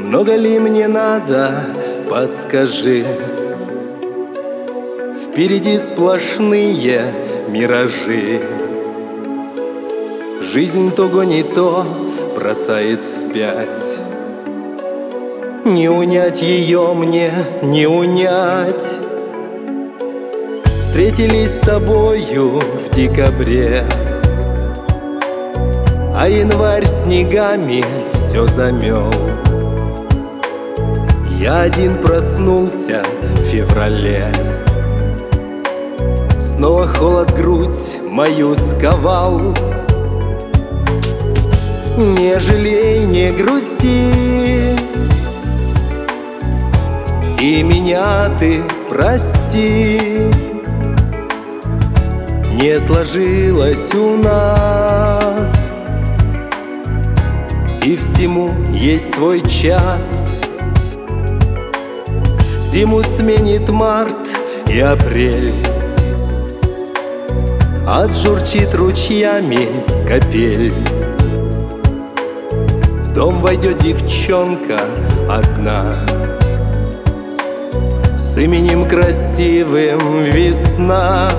Много ли мне надо, подскажи? Впереди сплошные миражи. Жизнь то гонит, то бросает вспять. Не унять ее мне, не унять. Встретились с тобою в декабре, а январь снегами все замел. Я один проснулся в феврале. Снова холод грудь мою сковал. Не жалей, не грусти, и меня ты прости. Не сложилось у нас, и всему есть свой час. Зиму сменит март и апрель, отжурчит ручьями капель. В дом войдет девчонка одна, с именем красивым Весна.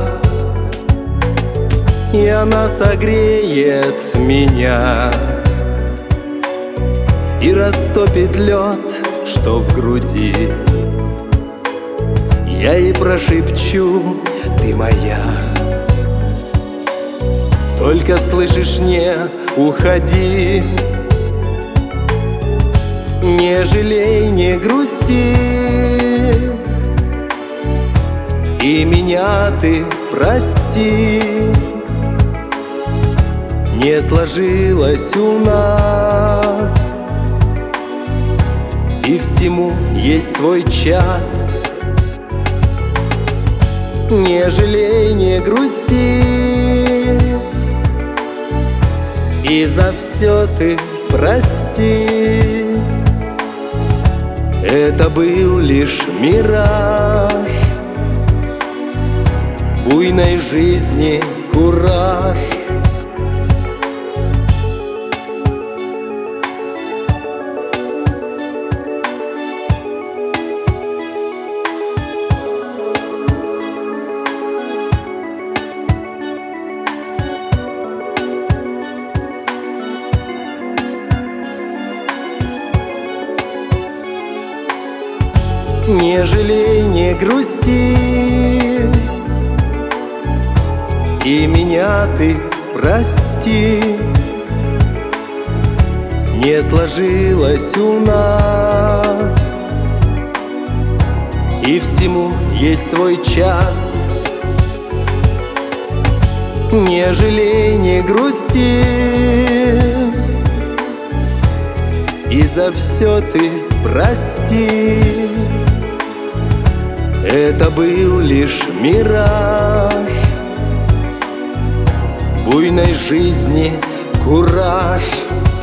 И она согреет меня и растопит лед, что в груди. Я ей прошепчу: ты моя. Только слышишь, не уходи. Не жалей, не грусти, и меня ты прости. Не сложилось у нас, и всему есть свой час. Не жалей, не грусти, и за все ты прости. Это был лишь мираж, буйной жизни кураж. Не жалей, не грусти, и меня ты прости. Не сложилось у нас, и всему есть свой час. Не жалей, не грусти, и за все ты прости. Это был лишь мираж, буйной жизни кураж.